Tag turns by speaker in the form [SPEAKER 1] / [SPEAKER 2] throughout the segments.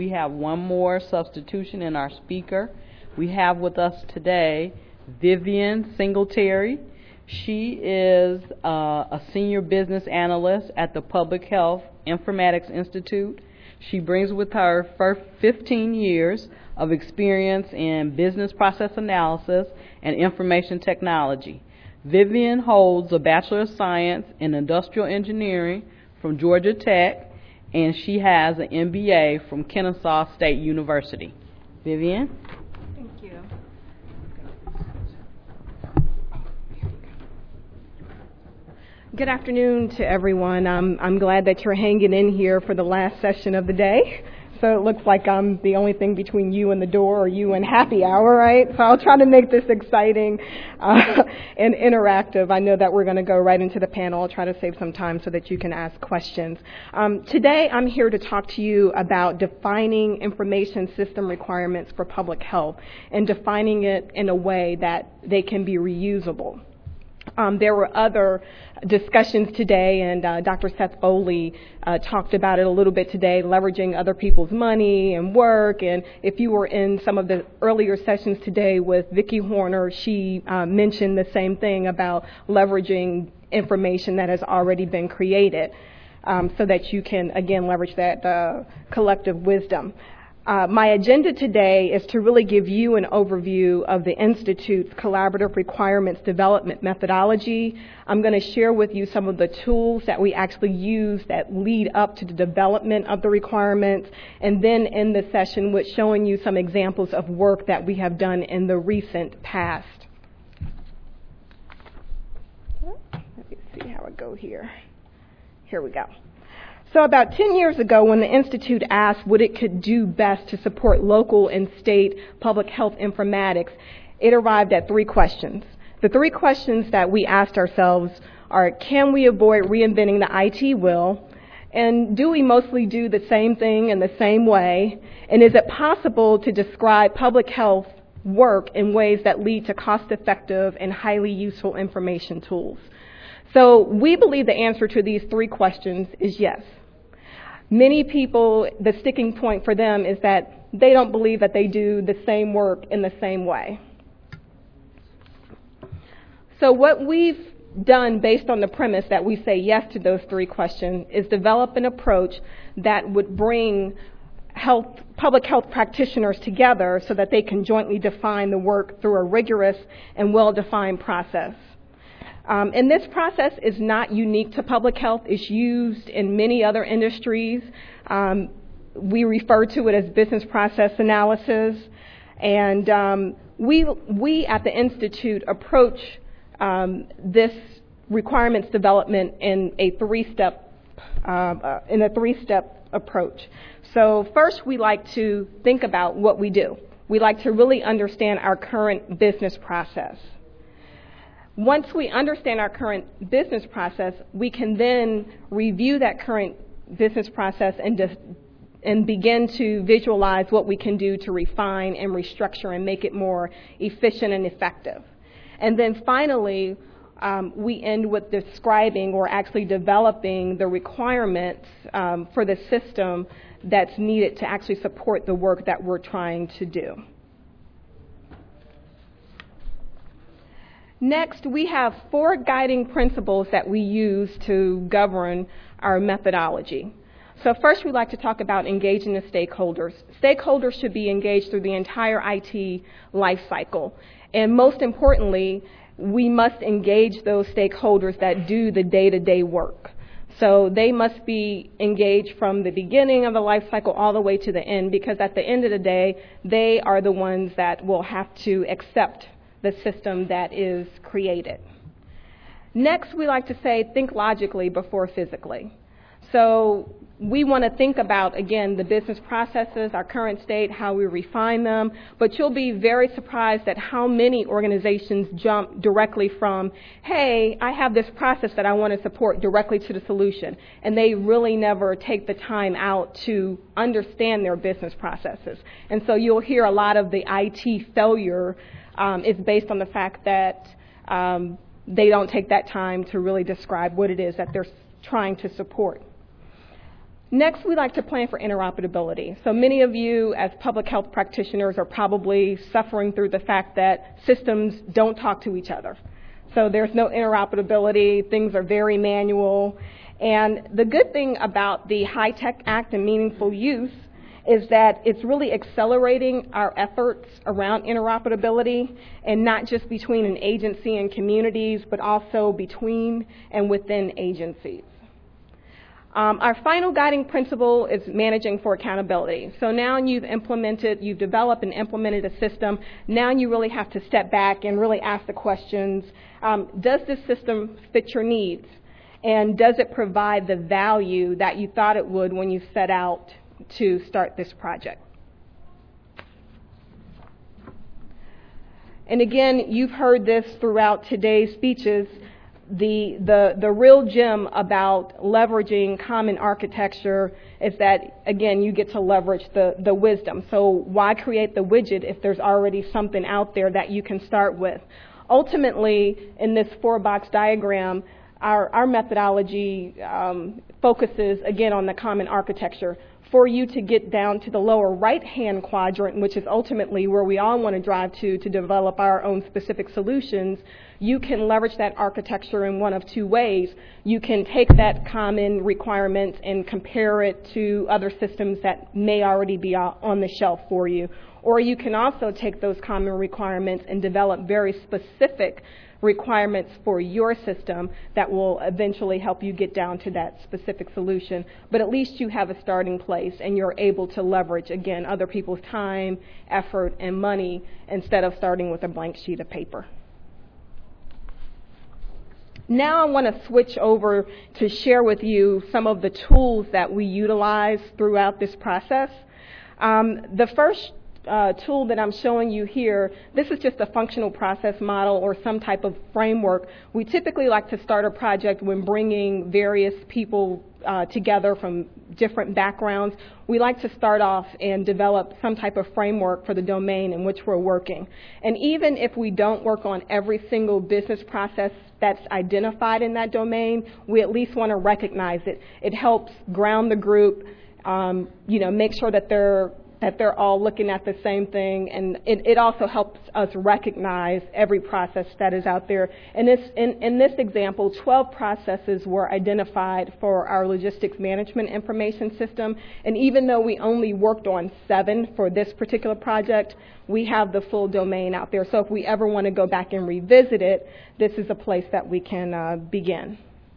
[SPEAKER 1] We have one more substitution in our speaker. We have with us today Vivian Singletary. She is a senior business analyst at the Public Health Informatics Institute. She brings with her 15 years of experience in business process analysis and information technology. Vivian holds a Bachelor of Science in Industrial Engineering from Georgia Tech, and she has an MBA from Kennesaw State University. Vivian?
[SPEAKER 2] Thank you. Good afternoon to everyone. I'm glad that you're hanging in here for the last session of the day. So it looks like I'm the only thing between you and the door, or you and happy hour, right? So I'll try to make this exciting and interactive. I know that we're going to go right into the panel. I'll try to save some time so that you can ask questions. Today I'm here to talk to you about defining information system requirements for public health and defining it in a way that they can be reusable. There were other discussions today, and Dr. Seth Foley talked about it a little bit today, leveraging other people's money and work. And if you were in some of the earlier sessions today with Vicki Horner, she mentioned the same thing about leveraging information that has already been created so that you can, again, leverage that collective wisdom. My agenda today is to really give you an overview of the Institute's collaborative requirements development methodology. I'm going to share with you some of the tools that we actually use that lead up to the development of the requirements, and then end the session with showing you some examples of work that we have done in the recent past. Let me see how I go here. Here we go. So about 10 years ago, when the Institute asked what it could do best to support local and state public health informatics, it arrived at three questions. The three questions that we asked ourselves are, can we avoid reinventing the IT wheel? And do we mostly do the same thing in the same way? And is it possible to describe public health work in ways that lead to cost-effective and highly useful information tools? So we believe the answer to these three questions is yes. Many people, the sticking point for them is that they don't believe that they do the same work in the same way. So what we've done based on the premise that we say yes to those three questions is develop an approach that would bring public health practitioners together so that they can jointly define the work through a rigorous and well-defined process. And this process is not unique to public health. It's used in many other industries. We refer to it as business process analysis. And we at the Institute approach this requirements development in a three-step approach. So first, we like to think about what we do. We like to really understand our current business process. Once we understand our current business process, we can then review that current business process and begin to visualize what we can do to refine and restructure and make it more efficient and effective. And then finally, we end with describing or actually developing the requirements for the system that's needed to actually support the work that we're trying to do. Next, we have 4 guiding principles that we use to govern our methodology. So first, we'd like to talk about engaging the stakeholders. Stakeholders should be engaged through the entire IT life cycle. And most importantly, we must engage those stakeholders that do the day-to-day work. So they must be engaged from the beginning of the life cycle all the way to the end, because at the end of the day, they are the ones that will have to accept the system that is created. Next, we like to say, think logically before physically. So we want to think about, again, the business processes, our current state, how we refine them, but you'll be very surprised at how many organizations jump directly from, hey, I have this process that I want to support, directly to the solution. And they really never take the time out to understand their business processes. And so you'll hear a lot of the IT failure is based on the fact that they don't take that time to really describe what it is that they're trying to support. Next, we like to plan for interoperability. So many of you as public health practitioners are probably suffering through the fact that systems don't talk to each other. So there's no interoperability, things are very manual. And the good thing about the HITECH Act and Meaningful Use is that it's really accelerating our efforts around interoperability, and not just between an agency and communities, but also between and within agencies. Our final guiding principle is managing for accountability. So now you've developed and implemented a system. Now you really have to step back and really ask the questions, does this system fit your needs? And does it provide the value that you thought it would when you set out to start this project? And again, you've heard this throughout today's speeches. The real gem about leveraging common architecture is that, again, you get to leverage the wisdom. So why create the widget if there's already something out there that you can start with? Ultimately, in this 4-box diagram, our methodology focuses, again, on the common architecture. For you to get down to the lower right-hand quadrant, which is ultimately where we all want to drive to develop our own specific solutions, you can leverage that architecture in one of two ways. You can take that common requirement and compare it to other systems that may already be on the shelf for you. Or you can also take those common requirements and develop very specific requirements for your system that will eventually help you get down to that specific solution. But at least you have a starting place and you're able to leverage, again, other people's time, effort, and money instead of starting with a blank sheet of paper. Now I want to switch over to share with you some of the tools that we utilize throughout this process. The first tool that I'm showing you here, this is just a functional process model or some type of framework. We typically like to start a project when bringing various people together from different backgrounds. We like to start off and develop some type of framework for the domain in which we're working. And even if we don't work on every single business process that's identified in that domain, we at least want to recognize it. It helps ground the group, make sure that they're all looking at the same thing, and it also helps us recognize every process that is out there. In this example, 12 processes were identified for our logistics management information system, and even though we only worked on 7 for this particular project, we have the full domain out there. So if we ever want to go back and revisit it, this is a place that we can begin.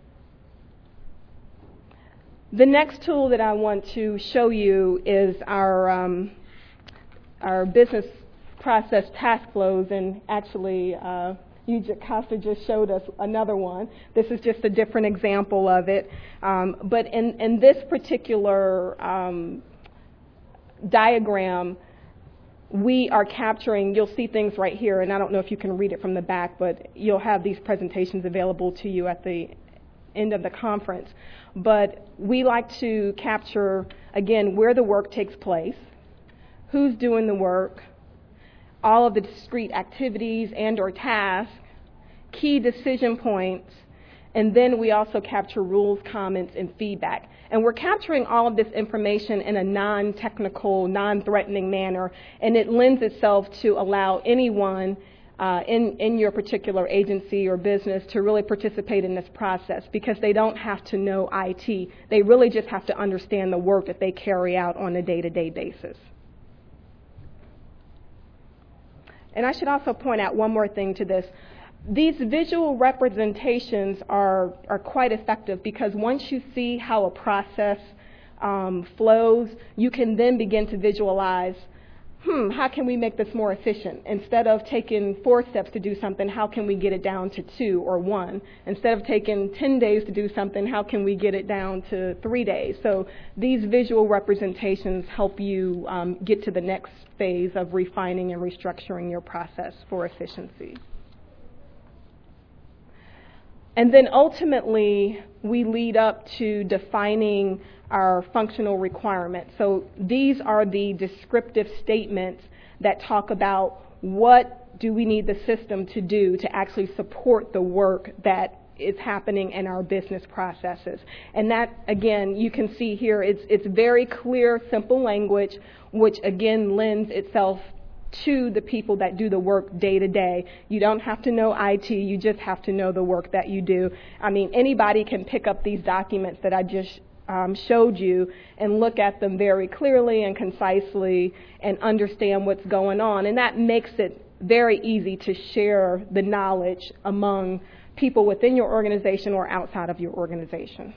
[SPEAKER 2] The next tool that I want to show you is our business process task flows, and actually Costa just showed us another one. This is just a different example of it. But in this particular diagram, we are capturing, you'll see things right here, and I don't know if you can read it from the back, but you'll have these presentations available to you at the end of the conference. But we like to capture, again, where the work takes place, who's doing the work, all of the discrete activities and or tasks, key decision points, and then we also capture rules, comments, and feedback. And we're capturing all of this information in a non-technical, non-threatening manner, and it lends itself to allow anyone in your particular agency or business to really participate in this process, because they don't have to know IT. They really just have to understand the work that they carry out on a day-to-day basis. And I should also point out one more thing to this. These visual representations are quite effective, because once you see how a process flows, you can then begin to visualize, how can we make this more efficient? Instead of taking 4 steps to do something, how can we get it down to 2 or 1? Instead of taking 10 days to do something, how can we get it down to 3 days? So these visual representations help you get to the next phase of refining and restructuring your process for efficiency. And then ultimately, we lead up to defining our functional requirements. So these are the descriptive statements that talk about what do we need the system to do to actually support the work that is happening in our business processes. And that, again, you can see here, it's very clear, simple language, which again lends itself to the people that do the work day to day. You don't have to know IT, you just have to know the work that you do. I mean, anybody can pick up these documents that I just showed you and look at them very clearly and concisely and understand what's going on. And that makes it very easy to share the knowledge among people within your organization or outside of your organization.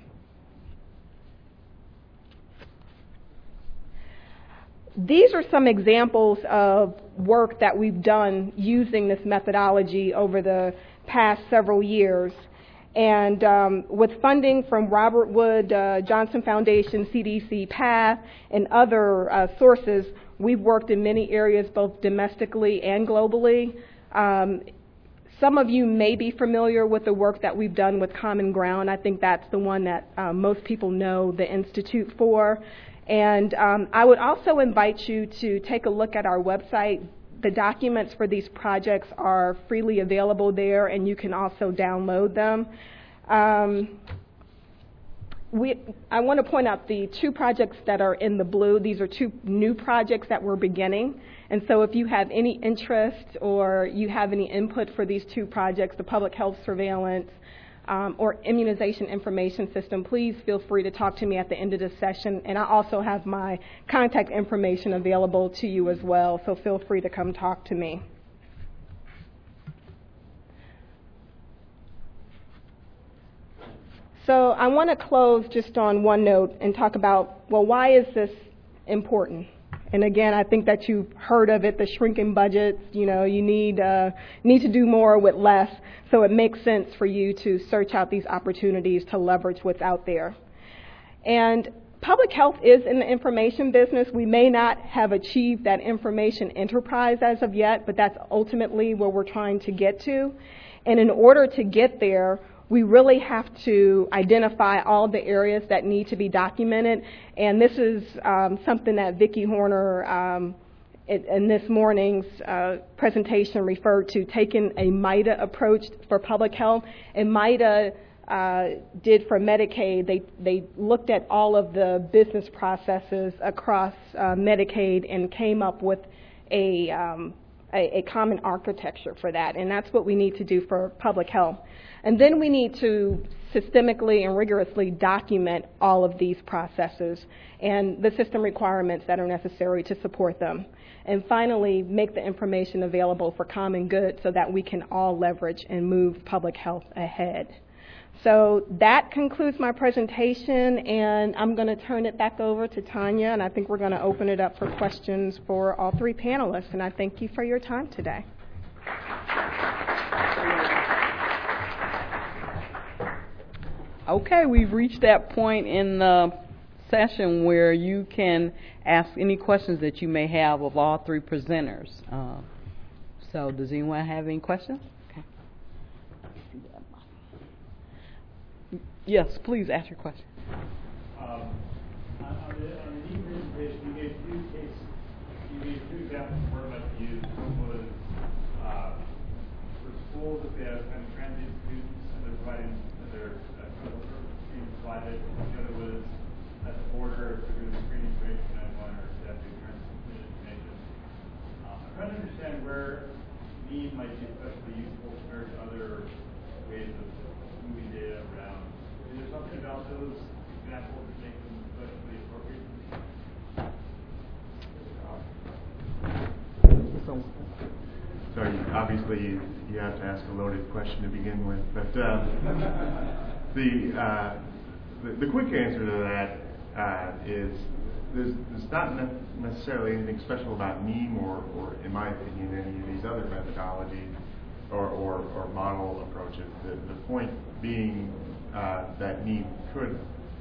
[SPEAKER 2] These are some examples of work that we've done using this methodology over the past several years. And with funding from Robert Wood Johnson Foundation, CDC, PATH, and other sources, we've worked in many areas, both domestically and globally. Some of you may be familiar with the work that we've done with Common Ground. I think that's the one that most people know the Institute for. And I would also invite you to take a look at our website. The documents for these projects are freely available there, and you can also download them. I want to point out the two projects that are in the blue. These are two new projects that we're beginning. And so if you have any interest or you have any input for these two projects, the public health surveillance or immunization information system, please feel free to talk to me at the end of this session. And I also have my contact information available to you as well, so feel free to come talk to me. So I want to close just on one note and talk about, well, why is this important? And again, I think that you've heard of it, the shrinking budgets. You know, you need to do more with less. So it makes sense for you to search out these opportunities to leverage what's out there. And public health is in the information business. We may not have achieved that information enterprise as of yet, but that's ultimately where we're trying to get to. And in order to get there, we really have to identify all the areas that need to be documented. And this is something that Vicki Horner in this morning's presentation referred to, taking a MIDA approach for public health. And MIDA did for Medicaid, they looked at all of the business processes across Medicaid and came up with a common architecture for that. And that's what we need to do for public health. And then we need to systemically and rigorously document all of these processes and the system requirements that are necessary to support them. And finally, make the information available for common good so that we can all leverage and move public health ahead. So that concludes my presentation, and I'm going to turn it back over to Tanya, and I think we're going to open it up for questions for all three panelists, and I thank you for your time today.
[SPEAKER 1] Okay, we've reached that point in the session where you can ask any questions that you may have of all three presenters. So does anyone have any questions? Okay. Yes, please ask your question.
[SPEAKER 3] On the need presentation, you gave two examples of where it might be used. One was for schools, if they have kind of transient students and they're providing their clinical services being provided. The other was at the border, if they're doing screening for H1N1 or if they have to transmit information. I'm trying to understand where need might be especially useful compared to other ways of moving data around. Is there something about those examples that make them especially appropriate?
[SPEAKER 4] So obviously you have to ask a loaded question to begin with, but the quick answer to that is there's not necessarily anything special about NEAM or in my opinion, any of these other methodologies or model approaches. The point being that NEAM could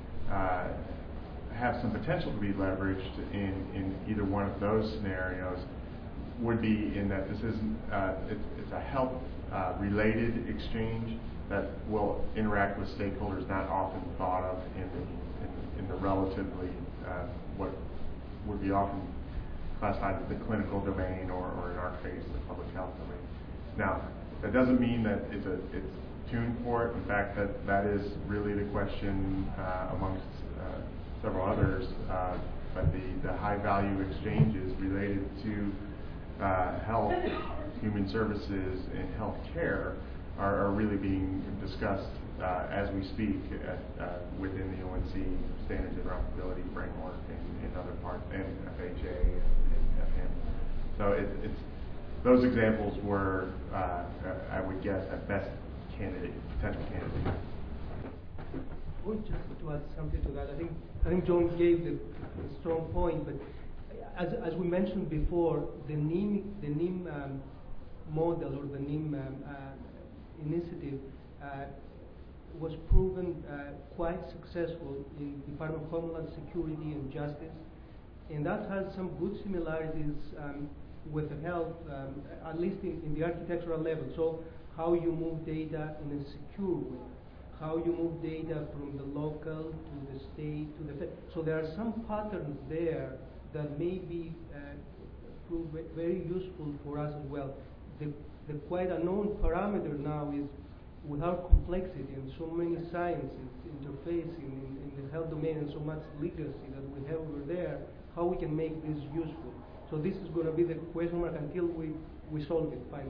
[SPEAKER 4] have some potential to be leveraged in either one of those scenarios would be in that this isn't it's a health related exchange that will interact with stakeholders not often thought of in the relatively what would be often classified as the clinical domain or in our case the public health domain. Now that doesn't mean that it's tuned for it. In fact, that is really the question amongst several others. But the high-value exchanges related to health, human services, and health care are really being discussed as we speak within the ONC Standards Interoperability Framework and other parts, and FHA and FM. So it's those examples were, I would guess, at best potential candidates.
[SPEAKER 5] Well, just to add something to that, I think John gave the strong point, but as we mentioned before, the NIM model or the NIM initiative was proven quite successful in Department of Homeland Security and Justice, and that has some good similarities with the health, at least in the architectural level. So how you move data in a secure way, how you move data from the local to the state to the federal. So there are some patterns there that may be prove very useful for us as well. The quite unknown parameter now is, without complexity and so many sciences interfacing in the health domain and so much literacy that we have over there, how we can make this useful. So this is going to be the question mark until we solve it finally.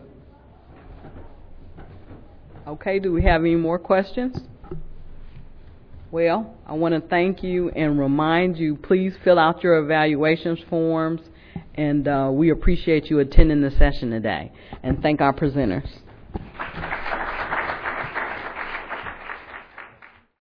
[SPEAKER 1] Okay, do we have any more questions? Well, I want to thank you and remind you, please fill out your evaluations forms, and we appreciate you attending the session today. And thank our presenters.